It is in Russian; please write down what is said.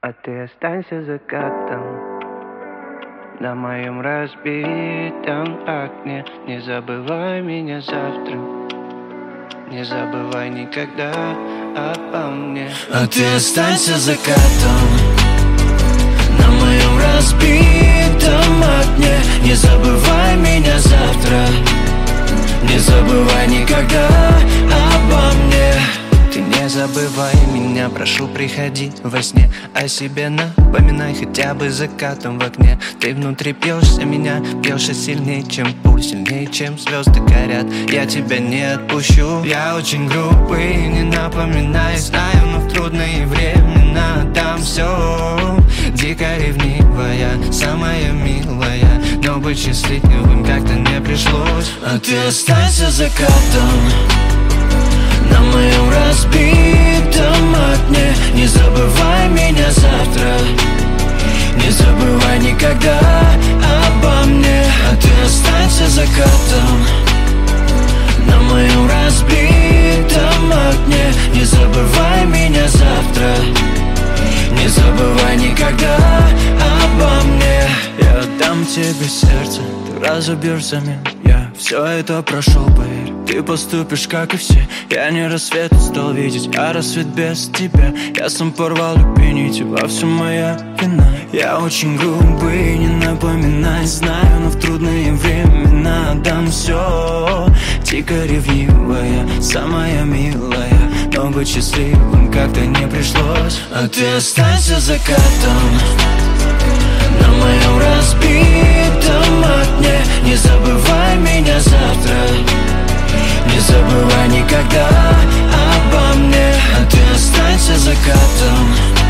А ты останься закатом на моем разбитом окне. Не забывай меня завтра, не забывай никогда обо мне. А ты останься закатом на моем разбитом окне. Не забывай меня завтра, не забывай никогда обо мне. Ты не забывай меня, прошу, приходи во сне. О себе напоминай хотя бы закатом в окне. Ты внутри пьешься меня, пьешься сильнее, чем пульс, сильнее, чем звезды горят. Я тебя не отпущу. Я очень грубый, не напоминай, знаю, но в трудные времена дам все. Дико ревнивая, самая милая, но быть счастливым как-то не пришлось. А ты останься закатом на моем разбитом окне. Не забывай меня завтра, не забывай никогда обо мне. А ты останься закатом на моем разбитом окне. Не забывай меня завтра, не забывай никогда обо мне. Я отдам тебе сердце, ты разобьешь взамен. Я все это прошел, поверь, ты поступишь как и все. Я не рассвет стал видеть, а рассвет без тебя. Я сам порвал любые нити, во всем моя вина. Я очень грубый, не напоминай, знаю, но в трудные времена дам все. Дико ревнивая, самая милая, но быть счастливым как-то не пришлось. А ты останься закатом на моем разбитом окне. Не забывай меня завтра, не забывай никогда обо мне. А ты останься закатом